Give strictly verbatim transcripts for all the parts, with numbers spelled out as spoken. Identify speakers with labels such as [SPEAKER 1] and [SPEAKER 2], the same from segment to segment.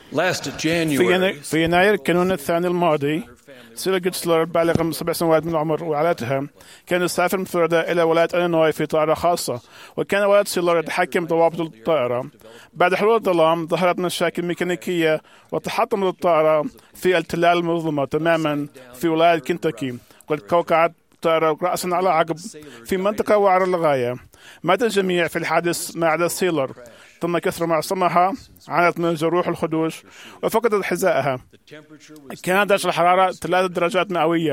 [SPEAKER 1] في في يناير كانون الثاني الماضي، سيلر جيتسلر بالغ سبع سنوات من العمر وعائلتها كان يسافر من فلوريدا إلى ولاية إلينوي في طائرة خاصة، وكان والد سيلر يتحكم بضوابط الطائرة. بعد حلول الظلام ظهرت مشاكل ميكانيكية وتحطمت الطائرة في التلال المظلمة تماما في ولاية كنتاكي، قد كوكعت الطائرة رأسا على عقب في منطقة وعرة للغاية. مات الجميع في الحادث ما عدا سيلر، تم كسر معصمها، عانت من جروح الخدوش وفقدت حذائها. كانت درجة الحرارة ثلاثة درجات مئوية.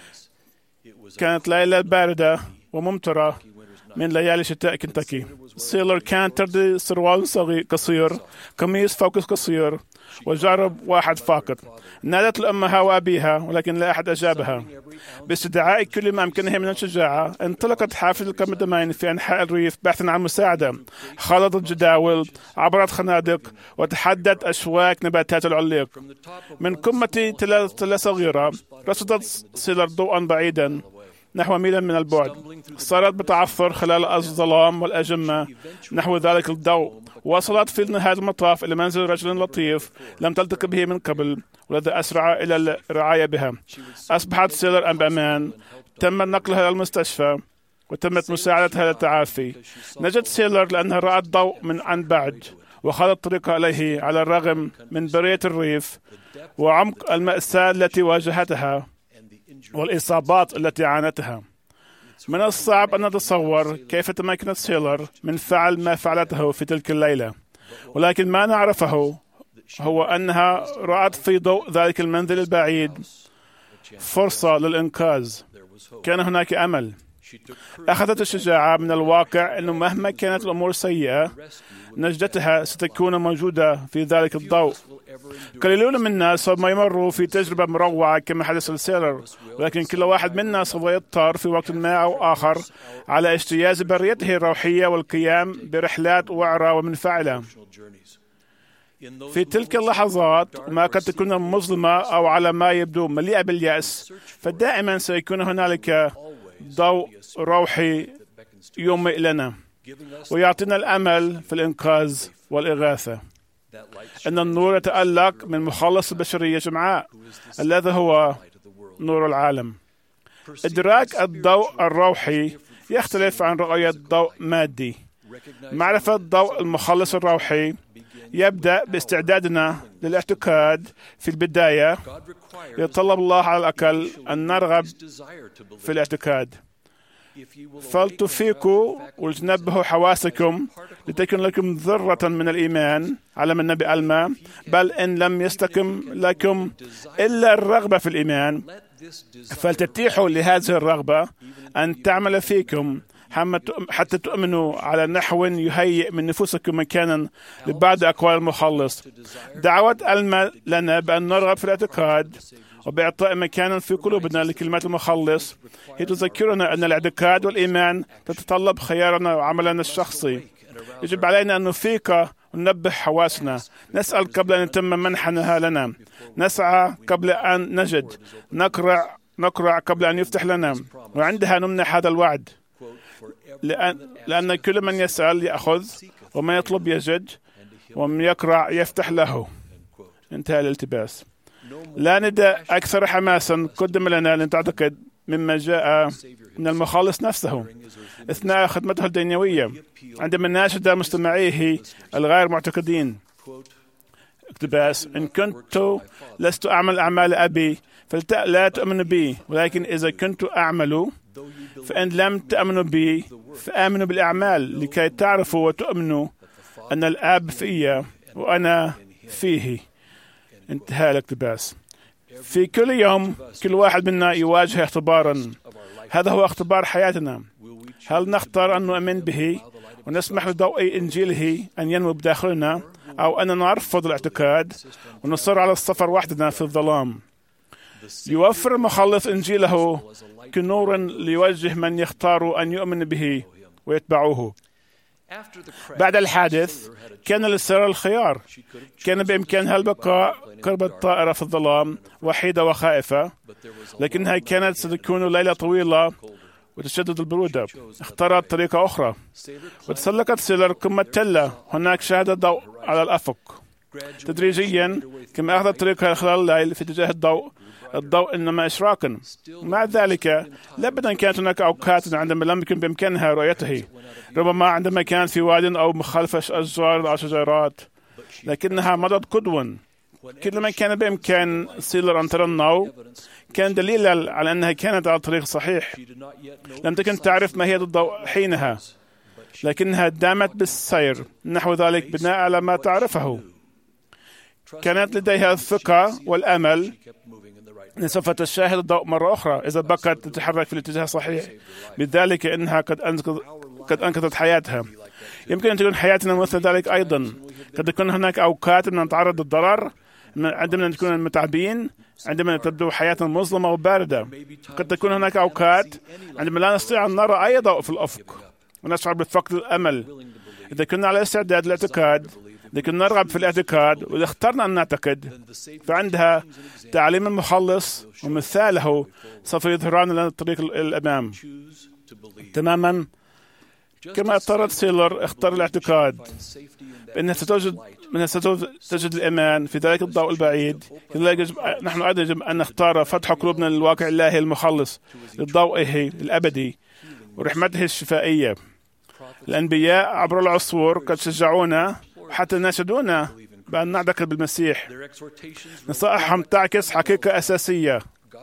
[SPEAKER 1] كانت ليلة باردة وممطرة من ليالي شتاء كنتاكي. سيلر كان ترتدي سروال صغير قصير، قميص فوق قصير، وجرب واحد فاقط. نادت لأمها وأبيها ولكن لا أحد أجابها. باستدعاء كل ما أمكنها من الشجاعة انطلقت حافلة القمدمين في أنحاء الريف بحثا عن مساعدة. خلطت جداول، عبرت خنادق، وتحدت أشواك نباتات العليق. من قمة تلة صغيرة رصدت سيلر ضوءا بعيدا نحو ميل من البعد. صارت بتعثر خلال الظلام والأجمة نحو ذلك الضوء. وصلت في نهاية المطاف إلى منزل رجل لطيف لم تلتقي به من قبل، والذي أسرع إلى الرعاية بها. أصبحت سيلر بأمان. تم نقلها إلى المستشفى وتمت مساعدتها للتعافي. نجت سيلر لأنها رأت ضوء من عن بعد وخذت طريقها إليه على الرغم من برية الريف وعمق المأساة التي واجهتها والإصابات التي عانتها. من الصعب أن نتصور كيف تمكنت سيلر من فعل ما فعلته في تلك الليلة، ولكن ما نعرفه هو أنها رأت في ضوء ذلك المنزل البعيد فرصة للإنقاذ. كان هناك أمل. أخذت الشجاعة من الواقع أنه مهما كانت الأمور سيئة نجدتها ستكون موجودة في ذلك الضوء. قليلون منا سوف ما يمروا في تجربة مروعة كما حدث لسيلر، ولكن كل واحد منا سوف يضطر في وقت ما أو آخر على اجتياز بريته الروحية والقيام برحلات وعرة ومنفعلة. في تلك اللحظات ما قد تكون مظلمة أو على ما يبدو مليئة باليأس، فدائما سيكون هنالك ضوء روحي يومئ لنا ويعطينا الأمل في الإنقاذ والإغاثة. أن النور يتألق من مخلص البشرية جمعاء الذي هو نور العالم. إدراك الضوء الروحي يختلف عن رؤية ضوء مادي. معرفة ضوء المخلص الروحي يبدأ باستعدادنا للاعتقاد. في البداية يتطلب الله على الأقل أن نرغب في الاعتقاد. فلتفيقوا وتنبهوا حواسكم لتكن لكم ذرة من الإيمان على من النبي ألما، بل إن لم يستقم لكم إلا الرغبة في الإيمان فلتتيحوا لهذه الرغبة أن تعمل فيكم حتى تؤمنوا على نحو يهيئ من نفوسكم مكانا لبعض أقوال المخلص. دعوة ألما لنا بأن نرغب في الاعتقاد وبإعطاء مكانا في قلوبنا لكلمات المخلص هي تذكرنا أن الاعتقاد والإيمان تتطلب خيارنا وعملنا الشخصي. يجب علينا أن نفيق وننبه حواسنا، نسأل قبل أن يتم منحها لنا، نسعى قبل أن نجد، نقرع نقرع قبل أن يفتح لنا، وعندها نمنح هذا الوعد. لأن, لأن كل من يسأل يأخذ، ومن يطلب يجد، ومن يقرع يفتح له. انتهى الالتباس. لا نداء أكثر حماسا قدم لنا لنعتقد مما جاء من المخلص نفسه أثناء خدمته الدنيوية عندما ناشد مستمعيه الغير معتقدين. اقتباس: إن كنت لست أعمل أعمال أبي فلا تؤمنوا بي، ولكن إذا كنت أعمل فإن لم تؤمنوا بي فآمنوا بالأعمال لكي تعرفوا وتؤمنوا أن الآب في وأنا فيه. انتهى الاقتباس. في كل يوم كل واحد منا يواجه اختبارا. هذا هو اختبار حياتنا. هل نختار أن نؤمن به ونسمح لضوء إنجيله أن ينمو بداخلنا، أو أننا نرفض الاعتقاد ونصر على السفر وحدنا في الظلام؟ يوفر المخلص إنجيله كنور ليوجه من يختار أن يؤمن به ويتبعوه. بعد الحادث كان للسيلر الخيار. كان بإمكانها البقاء قرب الطائرة في الظلام وحيدة وخائفة، لكنها كانت ستكون ليلة طويلة وتشدد البرودة. اختارت طريقة أخرى وتسلقت سيلر قمة تلة. هناك شاهد ضوء على الأفق. تدريجيا كما أخذت طريقها خلال الليل في اتجاه الضوء الضوء إنما إشراقا. مع ذلك لابد كانت هناك أوقات عندما لم يكن بإمكانها رؤيته، ربما عندما كان في واد أو مخالفة أشجار أو شجرات، لكنها مضت قدوا. كلما كان بإمكان سيلر أن ترى النوع كان دليلا على أنها كانت على الطريق الصحيح. لم تكن تعرف ماهية الضوء حينها، لكنها دامت بالسير نحو ذلك بناء على ما تعرفه. كانت لديها الثقة والأمل أن سوف تشاهد الضوء مرة أخرى إذا بقت تتحرك في الاتجاه الصحيح، بذلك إنها قد أنقذ قد أنقذت حياتها. يمكن أن تكون حياتنا مثل ذلك أيضا. قد تكون هناك أوقات من نتعرض للضرر، عندما نكون متعبين، عندما تبدو حياتنا مظلمة وباردة. قد تكون هناك أوقات عندما لا نستطيع أن نرى أي ضوء في الأفق ونشعر بفقد الأمل. إذا كنا على استعداد للاعتقاد، إذا كنا نرغب في الاعتقاد وإذا اخترنا أن نعتقد، فعندها تعليم المخلص ومثاله سوف يظهران لنا الطريق الأمام تماما كما اضطرت سيلر اختار الاعتقاد بأنها ستوجد منها ستجد الإيمان في ذلك الضوء البعيد. لذلك نحن أيضا يجب أن نختار فتح قلوبنا للواقع الإلهي المخلص، لضوئه الأبدي ورحمته الشفائية. الأنبياء عبر العصور قد شجعونا وحتى ناشدونا بأن نعتقد بالمسيح. نصائحهم تعكس حقيقة أساسية: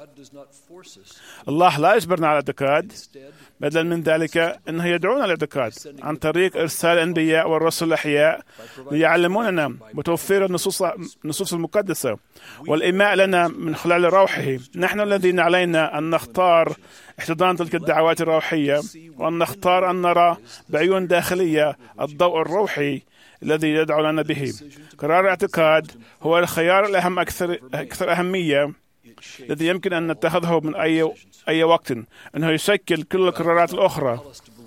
[SPEAKER 1] الله لا يجبرنا على الاعتقاد، بدلا من ذلك أنه يدعونا للاعتقاد عن طريق إرسال الأنبياء والرسل الأحياء ليعلموننا وتوفير النصوص النصوص المقدسة والإيماء لنا من خلال روحه. نحن الذين علينا أن نختار احتضان تلك الدعوات الروحية، وأن نختار أن نرى بعيون داخلية الضوء الروحي الذي يدعو لنا به. قرار الاعتقاد هو الخيار الأهم أكثر أكثر أهمية الذي يمكن أن نتخذه من أي أي وقت، أنه يشكل كل القرارات الأخرى.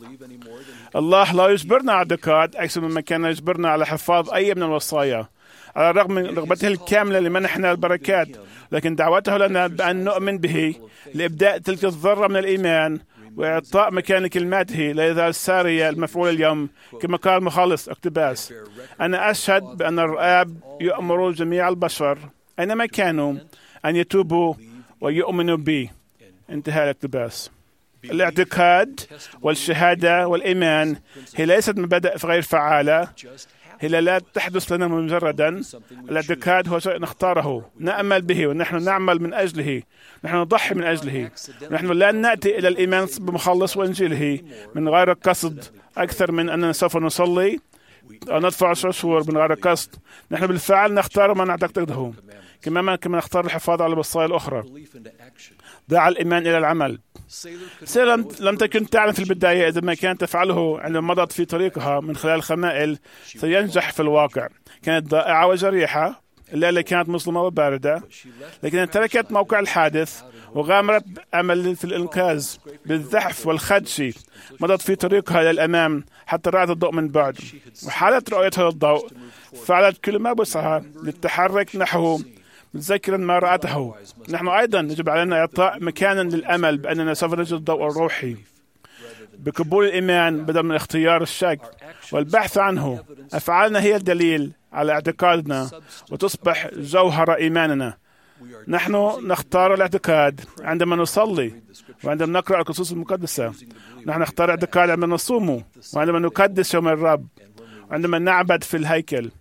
[SPEAKER 1] الله لا يجبرنا على الاعتقاد أكثر مما كان يجبرنا على حفاظ أي من الوصايا، على الرغم من رغبته الكاملة لمنحنا البركات، لكن دعوته لنا بأن نؤمن به لإبداء تلك الذرة من الإيمان وإعطاء مكان كلماته لا يزال سارية المفعول اليوم، كما قال المخلص اقتباس: أنا أشهد بأن الآب يؤمر جميع البشر أينما كانوا أن يتوبوا ويؤمنوا بي. انتهى الاقتباس. الاعتقاد والشهادة والإيمان هي ليست مبادئ غير فعالة، هي لا تحدث لنا مجردا. الاعتقاد هو شيء نختاره، نأمل به ونحن نعمل من أجله، نحن نضحي من أجله. نحن لا نأتي إلى الإيمان بمخلص وإنجيله من غير قصد أكثر من أننا سوف نصلي أو ندفع عشور من غير قصد. نحن بالفعل نختار ما نعتقده، كما كما نختار الحفاظ على الوصايا الأخرى. دع الإيمان إلى العمل. سيلر لم تكن تعلم في البداية إذا ما كانت تفعله عندما مضت في طريقها من خلال الخمائل سينجح في الواقع. كانت ضائعة وجريحة، الليلة كانت مظلمة وباردة، لكنها تركت موقع الحادث وغامرت بأمل في الإنقاذ بالزحف والخدش. مضت في طريقها إلى الأمام حتى رأت الضوء من بعد، وحالت رؤيتها للضوء فعلت كل ما بوسعها للتحرك نحوه متذكرا ما رأته. نحن أيضا يجب علينا إعطاء مكانا للأمل بأننا سوف نجد الضوء الروحي بقبول الإيمان بدل من اختيار الشك والبحث عنه. أفعالنا هي الدليل على اعتقادنا وتصبح جوهر إيماننا. نحن نختار الاعتقاد عندما نصلي وعندما نقرأ النصوص المقدسة. نحن نختار الاعتقاد عندما نصوم وعندما نقدس يوم الرب وعندما نعبد في الهيكل.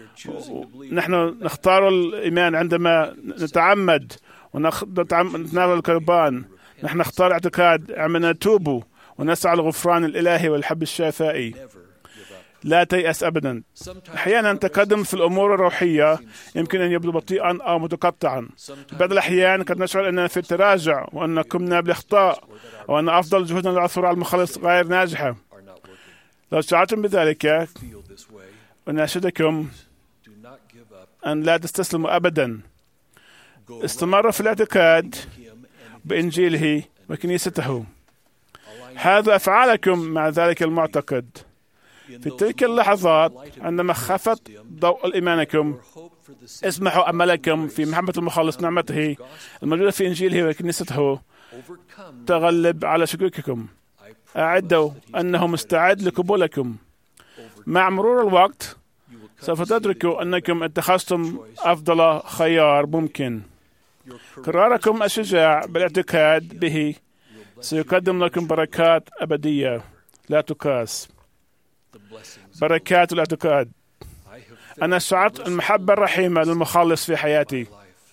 [SPEAKER 1] نحن نختار الإيمان عندما نتعمد ونتناول القربان. نحن نختار اعتقاد عندما نتوب ونسعى للغفران الإلهي والحب الشافائي. لا تيأس أبدا. أحيانا التقدم في الأمور الروحية يمكن أن يبدو بطيئا أو متقطعا. في بعض الأحيان قد نشعر أننا في التراجع وأن قمنا بالإخطاء وأن أفضل جهودنا للعثور على المخلص غير ناجحة. لو شعرتم بذلك أناشدكم أن لا تستسلموا أبدا. استمر في الاعتقاد بإنجيله وكنيسته. هذا أفعالكم مع ذلك المعتقد. في تلك اللحظات عندما خفت ضوء إيمانكم اسمحوا أملكم في محبة المخلص نعمته الموجودة في إنجيله وكنيسته تغلب على شكوككم. أعدوا أنه مستعد لقبولكم. مع مرور الوقت سوف تدركوا أنكم اتخذتم أفضل خيار ممكن. قراركم الشجاع بالاعتقاد به سيقدم لكم بركات أبدية لا تقاس. بركات الاعتقاد. أنا شعرت المحبة الرحيمة للمخلص في حياتي.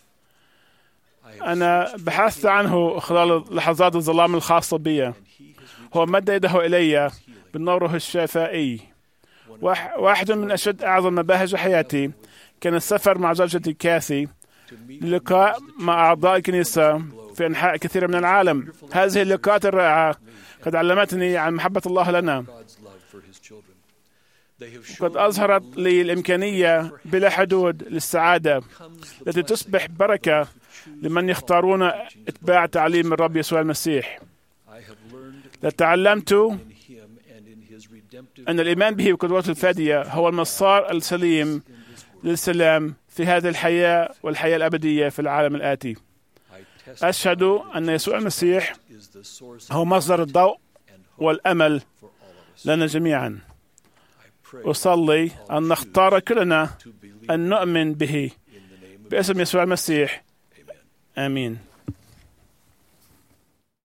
[SPEAKER 1] أنا بحثت عنه خلال لحظات الظلام الخاصة بي. هو مد يده إلي بنوره الشفائي. واحد من أشد أعظم مباهج حياتي كان السفر مع زوجتي كاثي للقاء مع أعضاء الكنيسة في أنحاء كثيرة من العالم. هذه اللقاءات الرائعة قد علمتني عن محبة الله لنا، قد أظهرت لي الإمكانية بلا حدود للسعادة التي تصبح بركة لمن يختارون اتباع تعليم الرب يسوع المسيح. تعلمت أن الإيمان به وقدوته الفادية هو المسار السليم للسلام في هذه الحياة والحياة الأبدية في العالم الآتي. أشهد أن يسوع المسيح هو مصدر الضوء والأمل لنا جميعا. أصلي أن نختار كلنا أن نؤمن به باسم يسوع المسيح. آمين.